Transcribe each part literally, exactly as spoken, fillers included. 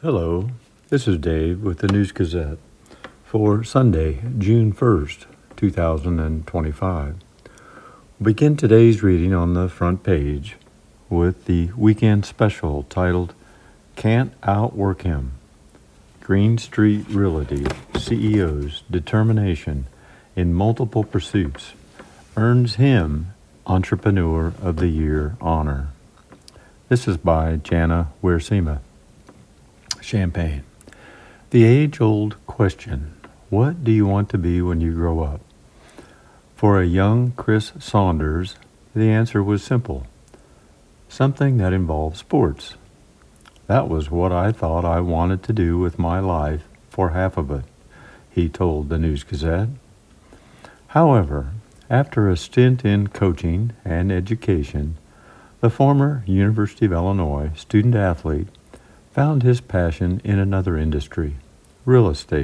Hello, this is Dave with the News Gazette for Sunday, June first, two thousand twenty-five. We'll begin today's reading on the front page with the weekend special titled Can't Outwork Him. Green Street Realty C E O's determination in multiple pursuits earns him Entrepreneur of the Year honor. This is by Jana Wiersema. Champaign. The age-old question, what do you want to be when you grow up? For a young Chris Saunders, the answer was simple. Something that involved sports. That was what I thought I wanted to do with my life for half of it, he told the News Gazette. However, after a stint in coaching and education, the former University of Illinois student-athlete found his passion in another industry, real estate.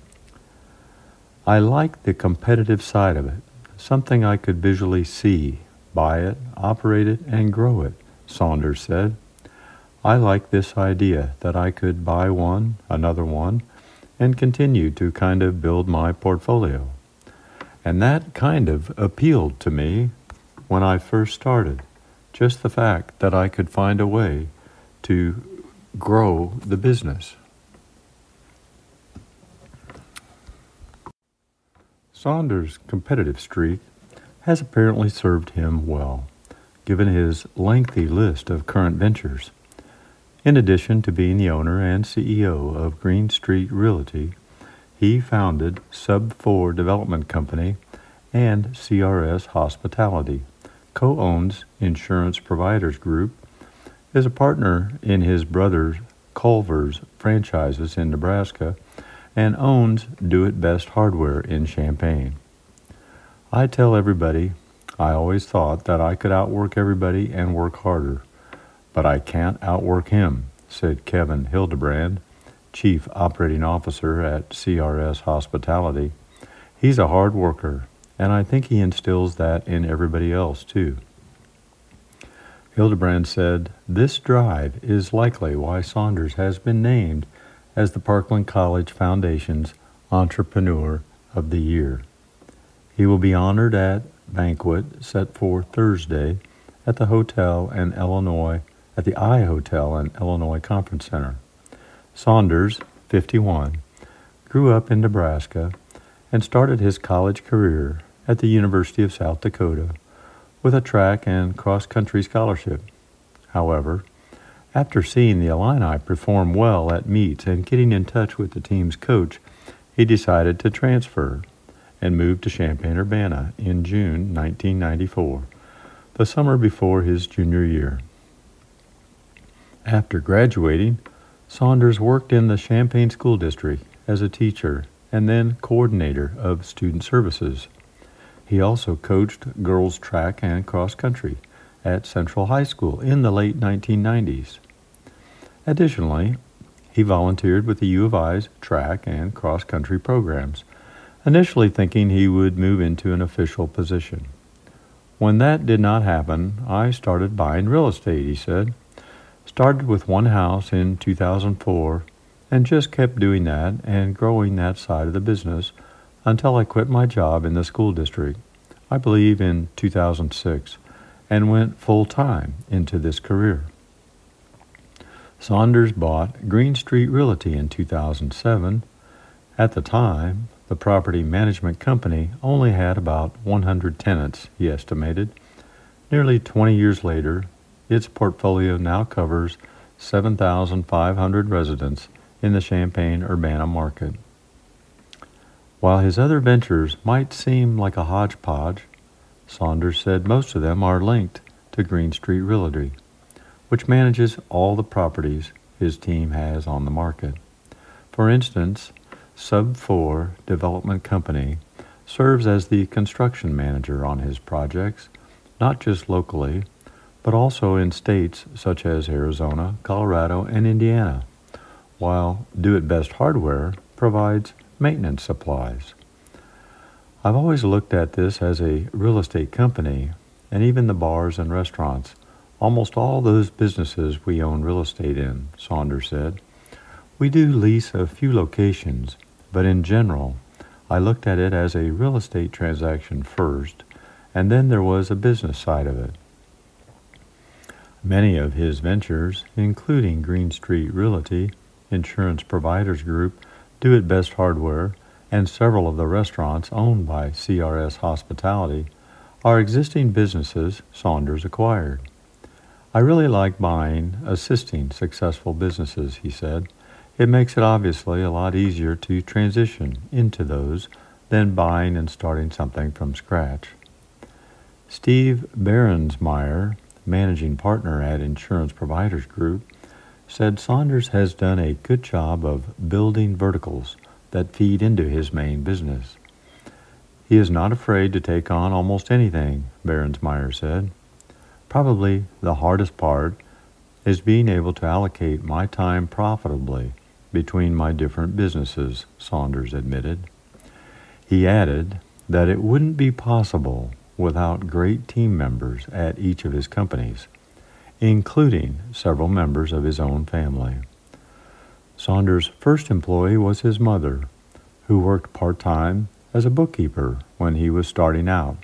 I liked the competitive side of it, something I could visually see, buy it, operate it, and grow it, Saunders said. I liked this idea that I could buy one, another one, and continue to kind of build my portfolio. And that kind of appealed to me when I first started, just the fact that I could find a way to grow the business. Saunders' competitive streak has apparently served him well, given his lengthy list of current ventures. In addition to being the owner and C E O of Green Street Realty, he founded Sub four Development Company and C R S Hospitality, co-owns Insurance Providers Group, is a partner in his brother Culver's franchises in Nebraska, and owns Do It Best Hardware in Champaign. I tell everybody I always thought that I could outwork everybody and work harder, but I can't outwork him, said Kevin Hildebrand, Chief Operating Officer at C R S Hospitality. He's a hard worker, and I think he instills that in everybody else too. Hildebrand said, this drive is likely why Saunders has been named as the Parkland College Foundation's Entrepreneur of the Year. He will be honored at banquet set for Thursday at the hotel and Illinois, at the I Hotel and Illinois Conference Center. Saunders, fifty-one, grew up in Nebraska and started his college career at the University of South Dakota with a track and cross-country scholarship. However, after seeing the Illini perform well at meets and getting in touch with the team's coach, he decided to transfer and moved to Champaign-Urbana in June nineteen ninety-four, the summer before his junior year. After graduating, Saunders worked in the Champaign School District as a teacher and then coordinator of student services. He also coached girls track and cross country at Central High School in the late nineteen nineties. Additionally, he volunteered with the U of I's track and cross country programs, initially thinking he would move into an official position. When that did not happen, I started buying real estate, he said. Started with one house in two thousand four and just kept doing that and growing that side of the business until I quit my job in the school district, I believe in two thousand six, and went full-time into this career. Saunders bought Green Street Realty in two thousand seven. At the time, the property management company only had about one hundred tenants, he estimated. Nearly twenty years later, its portfolio now covers seven thousand five hundred residents in the Champaign-Urbana market. While his other ventures might seem like a hodgepodge, Saunders said most of them are linked to Green Street Realty, which manages all the properties his team has on the market. For instance, Sub four Development Company serves as the construction manager on his projects, not just locally, but also in states such as Arizona, Colorado, and Indiana, while Do It Best Hardware provides maintenance supplies. I've always looked at this as a real estate company, and even the bars and restaurants, almost all those businesses we own real estate in, Saunders said. We do lease a few locations, but in general, I looked at it as a real estate transaction first, and then there was a business side of it. Many of his ventures, including Green Street Realty, Insurance Providers Group, Do It Best Hardware, and several of the restaurants owned by C R S Hospitality, are existing businesses Saunders acquired. I really like buying, assisting successful businesses, he said. It makes it obviously a lot easier to transition into those than buying and starting something from scratch. Steve Behrensmeyer, managing partner at Insurance Providers Group, said Saunders has done a good job of building verticals that feed into his main business. He is not afraid to take on almost anything, Behrensmeyer said. Probably the hardest part is being able to allocate my time profitably between my different businesses, Saunders admitted. He added that it wouldn't be possible without great team members at each of his companies, including several members of his own family. Saunders' first employee was his mother, who worked part-time as a bookkeeper when he was starting out.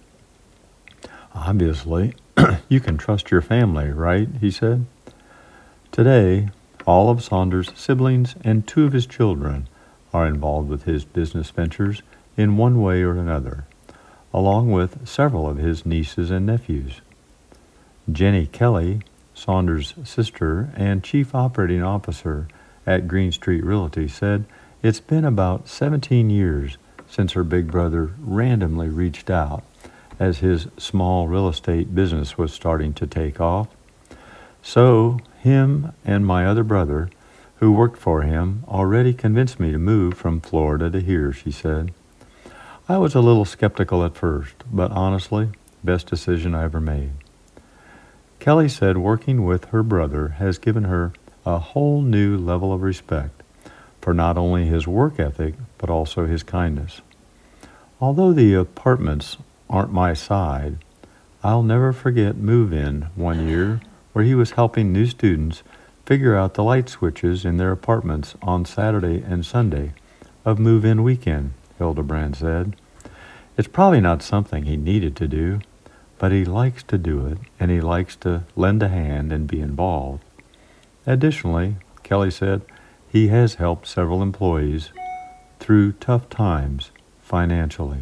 Obviously, you can trust your family, right? He said. Today, all of Saunders' siblings and two of his children are involved with his business ventures in one way or another, along with several of his nieces and nephews. Jenny Kelly, Saunders' sister and chief operating officer at Green Street Realty, said it's been about seventeen years since her big brother randomly reached out as his small real estate business was starting to take off. So, him and my other brother, who worked for him, already convinced me to move from Florida to here, she said. I was a little skeptical at first, but honestly, best decision I ever made. Kelly said working with her brother has given her a whole new level of respect for not only his work ethic, but also his kindness. Although the apartments aren't my side, I'll never forget move-in one year where he was helping new students figure out the light switches in their apartments on Saturday and Sunday of move-in weekend, Hildebrand said. It's probably not something he needed to do, but he likes to do it, and he likes to lend a hand and be involved. Additionally, Kelly said he has helped several employees through tough times financially.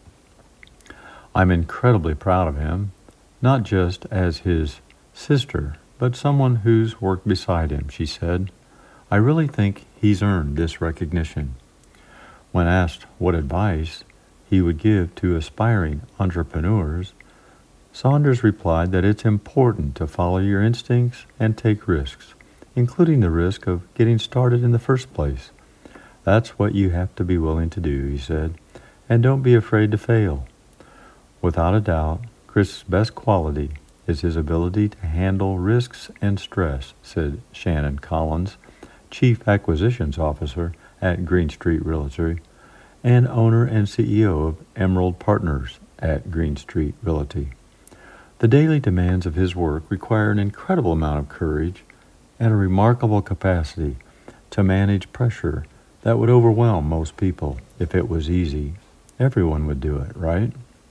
I'm incredibly proud of him, not just as his sister, but someone who's worked beside him, she said. I really think he's earned this recognition. When asked what advice he would give to aspiring entrepreneurs, Saunders replied that it's important to follow your instincts and take risks, including the risk of getting started in the first place. That's what you have to be willing to do, he said, and don't be afraid to fail. Without a doubt, Chris's best quality is his ability to handle risks and stress, said Shannon Collins, Chief Acquisitions Officer at Green Street Realty and owner and C E O of Emerald Partners at Green Street Realty. The daily demands of his work require an incredible amount of courage and a remarkable capacity to manage pressure that would overwhelm most people. If it was easy, everyone would do it, right?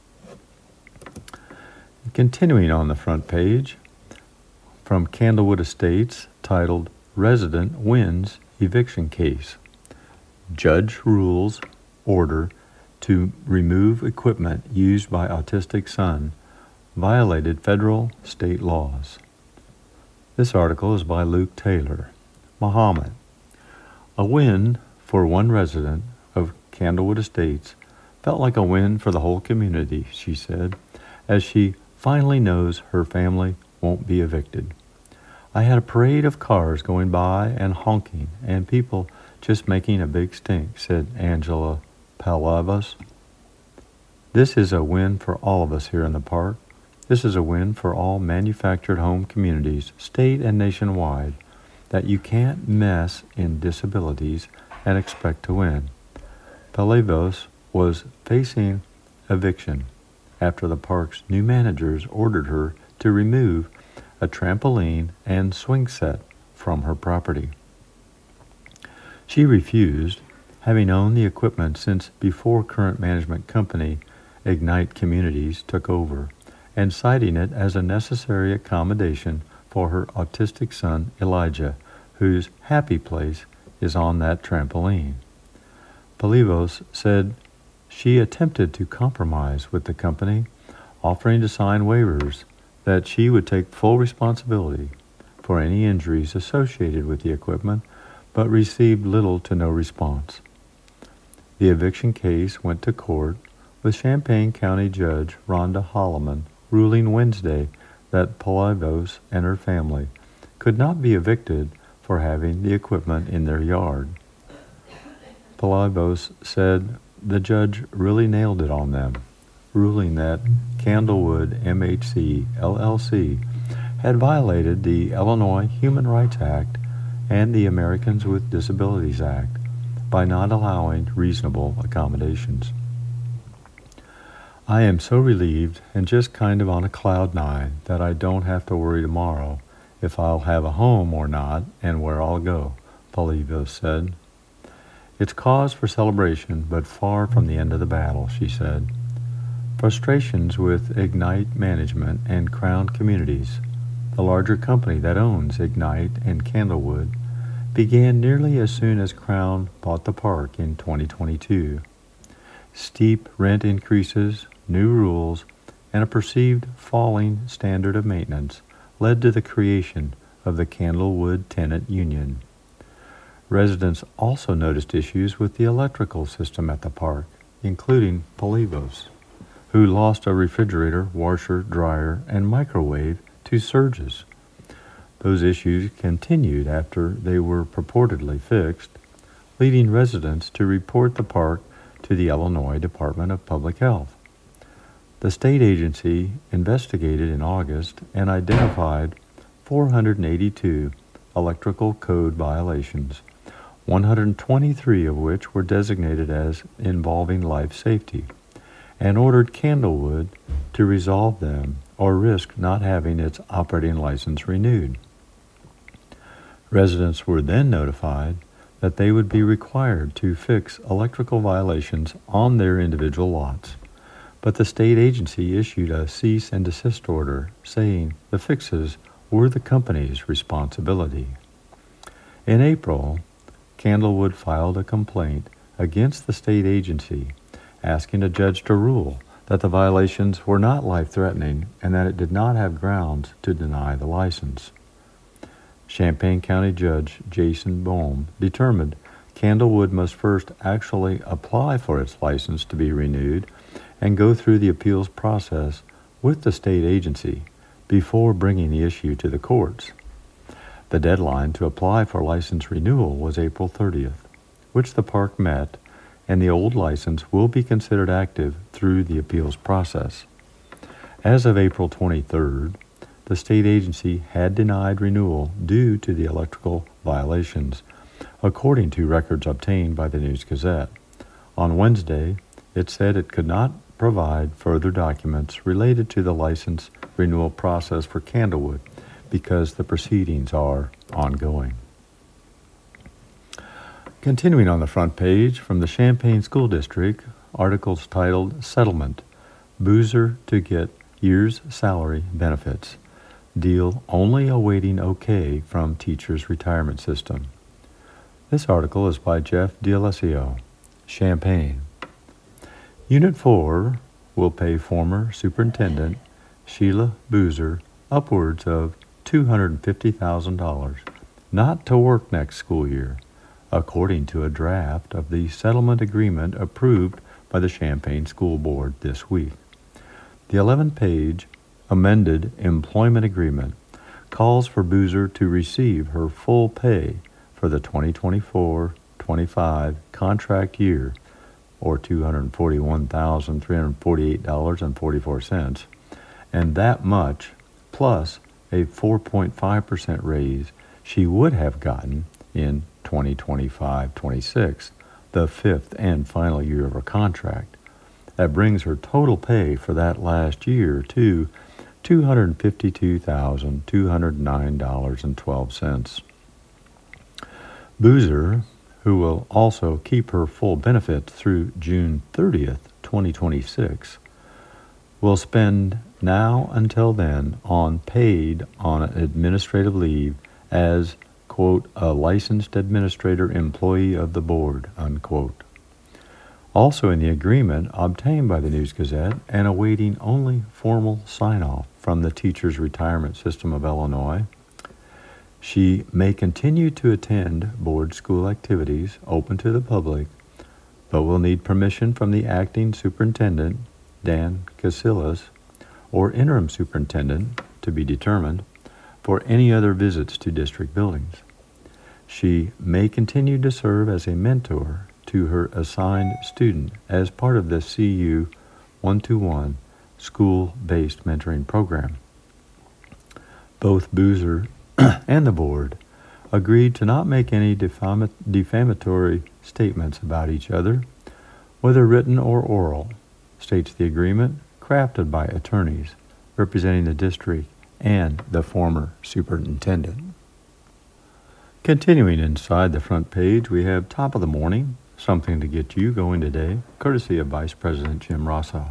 Continuing on the front page, from Candlewood Estates, titled Resident Wins Eviction Case. Judge rules order to remove equipment used by autistic son violated federal state laws. This article is by Luke Taylor. Muhammad. A win for one resident of Candlewood Estates felt like a win for the whole community, she said, as she finally knows her family won't be evicted. I had a parade of cars going by and honking and people just making a big stink, said Angela Palavas. This is a win for all of us here in the park. This is a win for all manufactured home communities, state and nationwide, that you can't mess in disabilities and expect to win. Palavas was facing eviction after the park's new managers ordered her to remove a trampoline and swing set from her property. She refused, having owned the equipment since before current management company Ignite Communities took over, and citing it as a necessary accommodation for her autistic son Elijah, whose happy place is on that trampoline. Polivos said she attempted to compromise with the company, offering to sign waivers that she would take full responsibility for any injuries associated with the equipment, but received little to no response. The eviction case went to court, with Champaign County Judge Rhonda Holloman ruling Wednesday that Polivos and her family could not be evicted for having the equipment in their yard. Polivos said the judge really nailed it on them, ruling that Candlewood M H C, L L C, had violated the Illinois Human Rights Act and the Americans with Disabilities Act by not allowing reasonable accommodations. I am so relieved and just kind of on a cloud nine that I don't have to worry tomorrow if I'll have a home or not and where I'll go, Polivos said. It's cause for celebration, but far from the end of the battle, she said. Frustrations with Ignite Management and Crown Communities, the larger company that owns Ignite and Candlewood, began nearly as soon as Crown bought the park in twenty twenty-two. Steep rent increases, new rules, and a perceived falling standard of maintenance led to the creation of the Candlewood Tenant Union. Residents also noticed issues with the electrical system at the park, including Polivos, who lost a refrigerator, washer, dryer, and microwave to surges. Those issues continued after they were purportedly fixed, leading residents to report the park to the Illinois Department of Public Health. The state agency investigated in August and identified four hundred eighty-two electrical code violations, one hundred twenty-three of which were designated as involving life safety, and ordered Candlewood to resolve them or risk not having its operating license renewed. Residents were then notified that they would be required to fix electrical violations on their individual lots, but the state agency issued a cease and desist order saying the fixes were the company's responsibility. In April, Candlewood filed a complaint against the state agency, asking a judge to rule that the violations were not life-threatening and that it did not have grounds to deny the license. Champaign County Judge Jason Bohm determined Candlewood must first actually apply for its license to be renewed and go through the appeals process with the state agency before bringing the issue to the courts. The deadline to apply for license renewal was April thirtieth, which the park met, and the old license will be considered active through the appeals process. As of April twenty-third, the state agency had denied renewal due to the electrical violations, according to records obtained by the News-Gazette. On Wednesday, it said it could not provide further documents related to the license renewal process for Candlewood because the proceedings are ongoing. Continuing on the front page from the Champaign School District, articles titled Settlement, Boozer to Get Year's Salary Benefits. Deal only awaiting okay from Teachers Retirement System. This article is by Jeff D'Alessio, Champaign. Unit four will pay former Superintendent Sheila Boozer upwards of two hundred fifty thousand dollars not to work next school year, according to a draft of the settlement agreement approved by the Champaign School Board this week. The eleven-page amended employment agreement calls for Boozer to receive her full pay for the twenty twenty-four twenty-five contract year, or two hundred forty-one thousand three hundred forty-eight dollars and forty-four cents, and that much plus a four point five percent raise she would have gotten in twenty twenty-five twenty-six, the fifth and final year of her contract. That brings her total pay for that last year to two hundred fifty-two thousand two hundred nine dollars and twelve cents. Boozer, who will also keep her full benefit through June thirtieth, twenty twenty-six, will spend now until then on paid on administrative leave as, quote, a licensed administrator employee of the board, unquote. Also in the agreement obtained by the News-Gazette and awaiting only formal sign-off from the Teachers Retirement System of Illinois, she may continue to attend board school activities open to the public, but will need permission from the acting superintendent, Dan Casillas, or interim superintendent, to be determined, for any other visits to district buildings. She may continue to serve as a mentor to her assigned student as part of the C U one-to-one school-based mentoring program. Both Boozer and the board agreed to not make any defam- defamatory statements about each other, whether written or oral, states the agreement, crafted by attorneys representing the district and the former superintendent. Continuing inside the front page, we have Top of the Morning, something to get you going today, courtesy of Vice President Jim Rosso.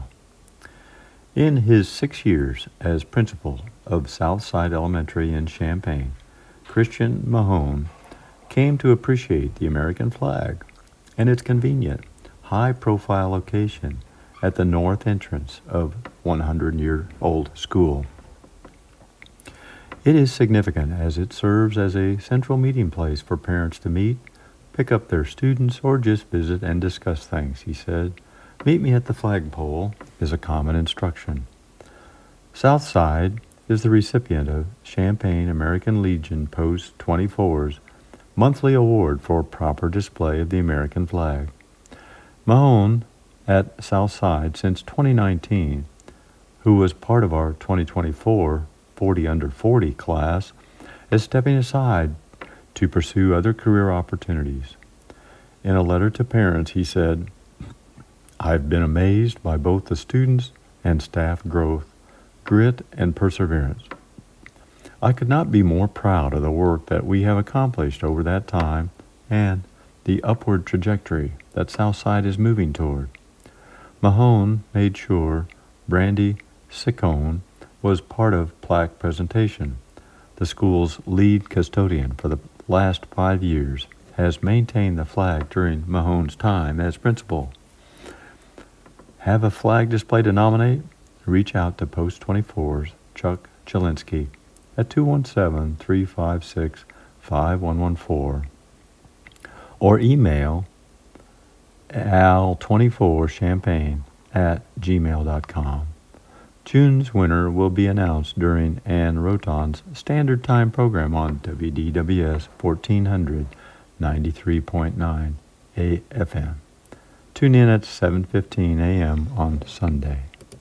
In his six years as principal of Southside Elementary in Champaign, Christian Mahone came to appreciate the American flag and its convenient, high-profile location at the north entrance of one hundred year old school. It is significant as it serves as a central meeting place for parents to meet, pick up their students, or just visit and discuss things, he said. Meet me at the flagpole is a common instruction. Southside is the recipient of Champaign American Legion Post twenty-four's monthly award for proper display of the American flag. Mahone at Southside since twenty nineteen, who was part of our twenty twenty-four forty under forty class, is stepping aside to pursue other career opportunities. In a letter to parents, he said, I've been amazed by both the students and staff growth, grit, and perseverance. I could not be more proud of the work that we have accomplished over that time and the upward trajectory that Southside is moving toward. Mahone made sure Brandy Siccone was part of plaque presentation. The school's lead custodian for the last five years has maintained the flag during Mahone's time as principal. Have a flag display to nominate? Reach out to Post twenty-four's Chuck Chilinsky at two one seven, three five six, five one one four or email al twenty-four champagne at gmail dot com. June's winner will be announced during Ann Roton's Standard Time program on W D W S fourteen hundred ninety-three point nine A F M. Tune in at seven fifteen a.m. on Sunday.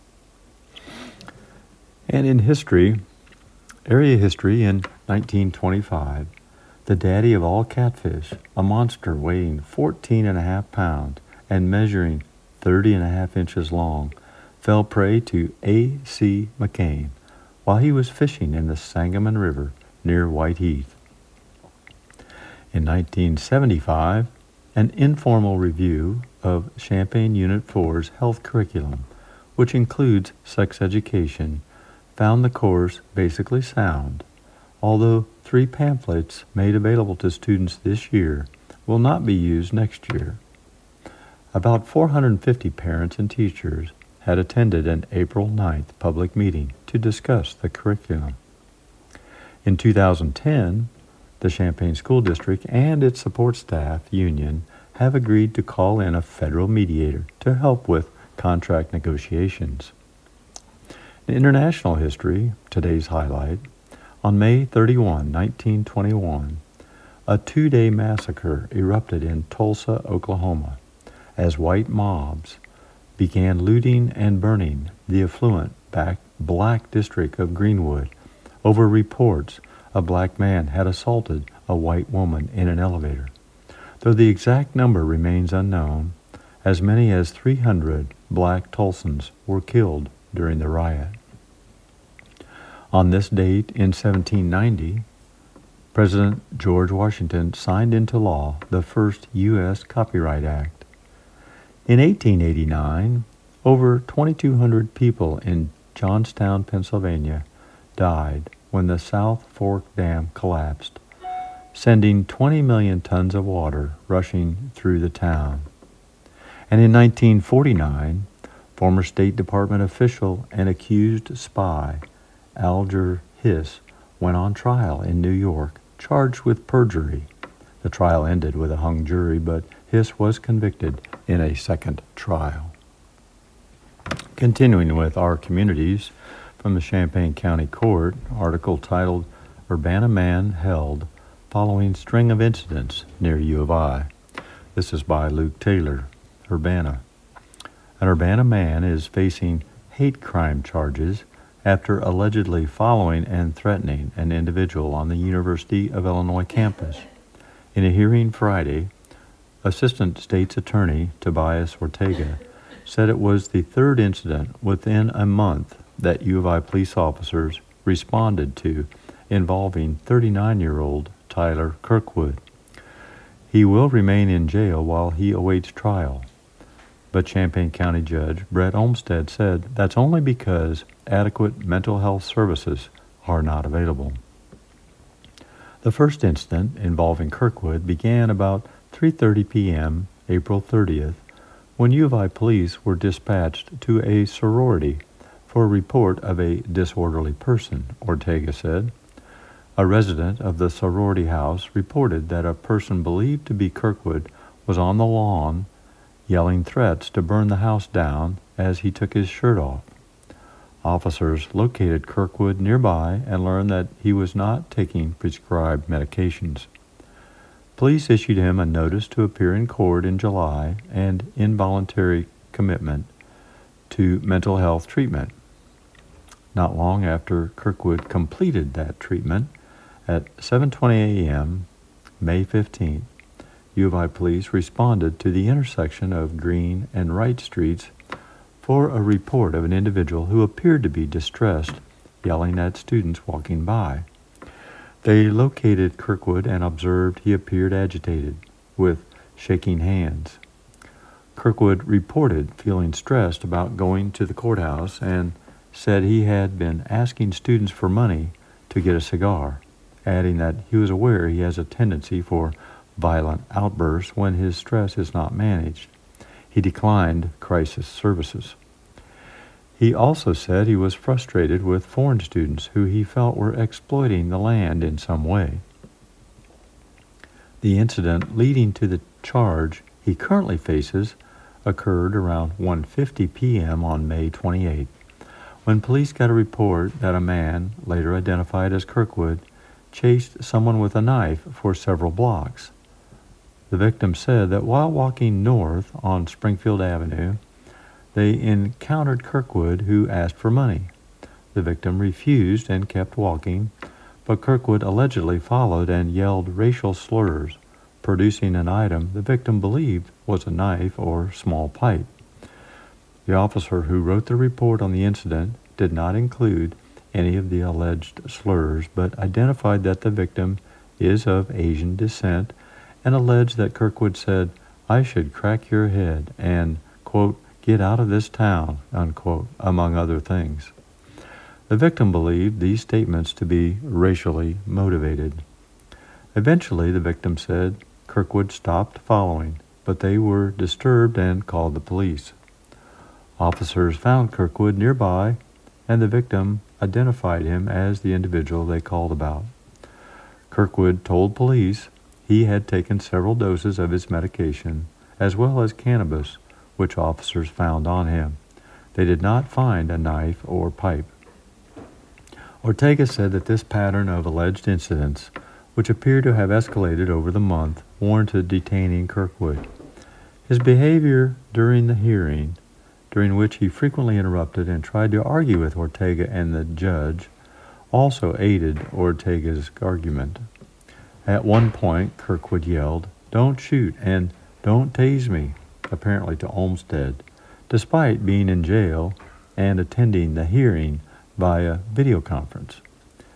And in history, area history, in nineteen twenty-five, the daddy of all catfish, a monster weighing fourteen and a half pounds and measuring thirty and a half inches long, fell prey to A C McCain while he was fishing in the Sangamon River near Whiteheath. In nineteen seventy-five, an informal review of Champaign Unit four's health curriculum, which includes sex education, found the course basically sound, although three pamphlets made available to students this year will not be used next year. About four hundred fifty parents and teachers had attended an April ninth public meeting to discuss the curriculum. In two thousand ten, the Champaign School District and its support staff union have agreed to call in a federal mediator to help with contract negotiations. In international history, today's highlight, on May thirty-first, nineteen twenty-one, a two-day massacre erupted in Tulsa, Oklahoma, as white mobs began looting and burning the affluent back black district of Greenwood over reports a black man had assaulted a white woman in an elevator. Though the exact number remains unknown, as many as three hundred black Tulsans were killed during the riot. On this date in seventeen ninety, President George Washington signed into law the first U S Copyright Act. In eighteen eighty-nine, over twenty-two hundred people in Johnstown, Pennsylvania, died when the South Fork Dam collapsed, sending twenty million tons of water rushing through the town. And in nineteen forty-nine, former State Department official and accused spy Alger Hiss went on trial in New York, charged with perjury. The trial ended with a hung jury, but Hiss was convicted in a second trial. Continuing with our communities, from the Champaign County Court, article titled Urbana Man Held Following String of Incidents Near U of I. This is by Luke Taylor, Urbana. An Urbana man is facing hate crime charges after allegedly following and threatening an individual on the University of Illinois campus. In a hearing Friday, Assistant State's Attorney Tobias Ortega said it was the third incident within a month that U of I police officers responded to involving thirty-nine-year-old Tyler Kirkwood. He will remain in jail while he awaits trial. But Champaign County Judge Brett Olmsted said that's only because adequate mental health services are not available. The first incident involving Kirkwood began about three thirty p.m. April thirtieth when U of I police were dispatched to a sorority for a report of a disorderly person, Ortega said. A resident of the sorority house reported that a person believed to be Kirkwood was on the lawn yelling threats to burn the house down as he took his shirt off. Officers located Kirkwood nearby and learned that he was not taking prescribed medications. Police issued him a notice to appear in court in July and involuntary commitment to mental health treatment. Not long after Kirkwood completed that treatment, at seven twenty a.m., May fifteenth, U of I police responded to the intersection of Green and Wright Streets for a report of an individual who appeared to be distressed, yelling at students walking by. They located Kirkwood and observed he appeared agitated, with shaking hands. Kirkwood reported feeling stressed about going to the courthouse and said he had been asking students for money to get a cigar, adding that he was aware he has a tendency for violent outbursts when his stress is not managed. He declined crisis services. He also said he was frustrated with foreign students who he felt were exploiting the land in some way. The incident leading to the charge he currently faces occurred around one fifty p.m. on May twenty-eighth, when police got a report that a man, later identified as Kirkwood, chased someone with a knife for several blocks. The victim said that while walking north on Springfield Avenue, they encountered Kirkwood, who asked for money. The victim refused and kept walking, but Kirkwood allegedly followed and yelled racial slurs, producing an item the victim believed was a knife or small pipe. The officer who wrote the report on the incident did not include any of the alleged slurs, but identified that the victim is of Asian descent and alleged that Kirkwood said, "I should crack your head," and, quote, "get out of this town," unquote, among other things. The victim believed these statements to be racially motivated. Eventually, the victim said Kirkwood stopped following, but they were disturbed and called the police. Officers found Kirkwood nearby, and the victim identified him as the individual they called about. Kirkwood told police he had taken several doses of his medication, as well as cannabis, which officers found on him. They did not find a knife or pipe. Ortega said that this pattern of alleged incidents, which appeared to have escalated over the month, warranted detaining Kirkwood. His behavior during the hearing, during which he frequently interrupted and tried to argue with Ortega and the judge, also aided Ortega's argument. At one point, Kirkwood yelled, "Don't shoot," and "Don't tase me," apparently to Olmsted, despite being in jail and attending the hearing via video conference.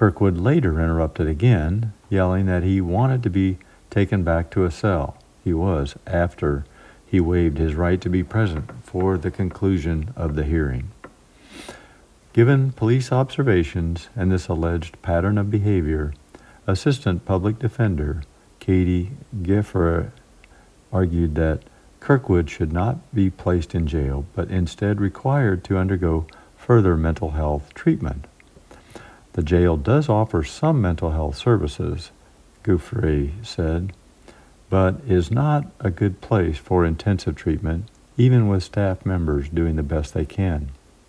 Kirkwood later interrupted again, yelling that he wanted to be taken back to a cell. He was, after he waived his right to be present for the conclusion of the hearing. Given police observations and this alleged pattern of behavior, Assistant Public Defender Katie Gifford argued that Kirkwood should not be placed in jail, but instead required to undergo further mental health treatment. The jail does offer some mental health services, Gifford said, but is not a good place for intensive treatment, even with staff members doing the best they can.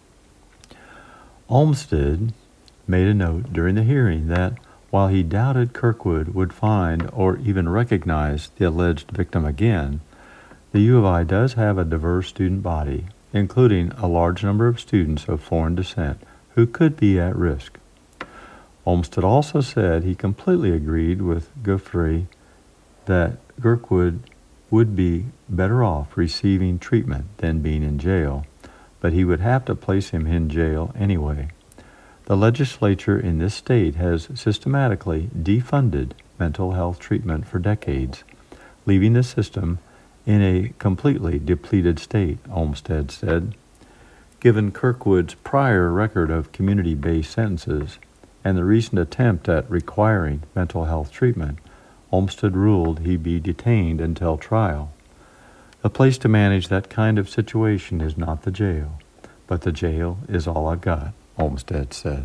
Olmsted made a note during the hearing that while he doubted Kirkwood would find or even recognize the alleged victim again, the U of I does have a diverse student body, including a large number of students of foreign descent who could be at risk. Olmsted also said he completely agreed with Gifford that Kirkwood would be better off receiving treatment than being in jail, but he would have to place him in jail anyway. The legislature in this state has systematically defunded mental health treatment for decades, leaving the system in a completely depleted state, Olmsted said. Given Kirkwood's prior record of community-based sentences and the recent attempt at requiring mental health treatment, Olmsted ruled he be detained until trial. The place to manage that kind of situation is not the jail, but the jail is all I've got, Olmsted said.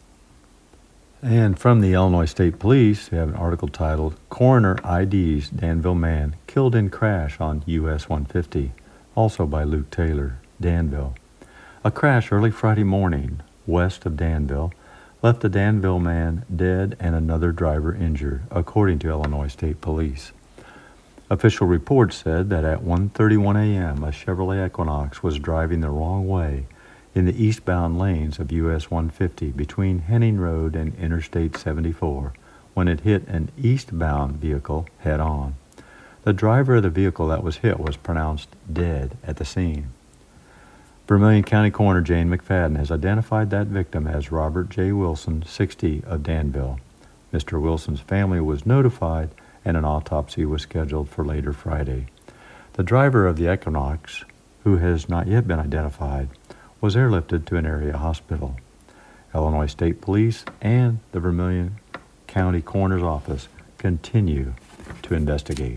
And from the Illinois State Police, we have an article titled, Coroner I Ds Danville Man Killed in Crash on U S one fifty, also by Luke Taylor, Danville. A crash early Friday morning, west of Danville, left a Danville man dead and another driver injured, according to Illinois State Police. Official reports said that at one thirty-one a.m., a Chevrolet Equinox was driving the wrong way in the eastbound lanes of U S one fifty between Henning Road and Interstate seventy-four when it hit an eastbound vehicle head-on. The driver of the vehicle that was hit was pronounced dead at the scene. Vermilion County Coroner Jane McFadden has identified that victim as Robert J. Wilson, sixty, of Danville. Mister Wilson's family was notified and an autopsy was scheduled for later Friday. The driver of the Equinox, who has not yet been identified, was airlifted to an area hospital. Illinois State Police and the Vermilion County Coroner's Office continue to investigate.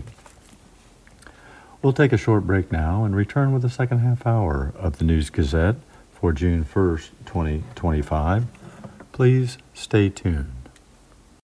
We'll take a short break now and return with the second half hour of the News Gazette for June first, twenty twenty-five. Please stay tuned.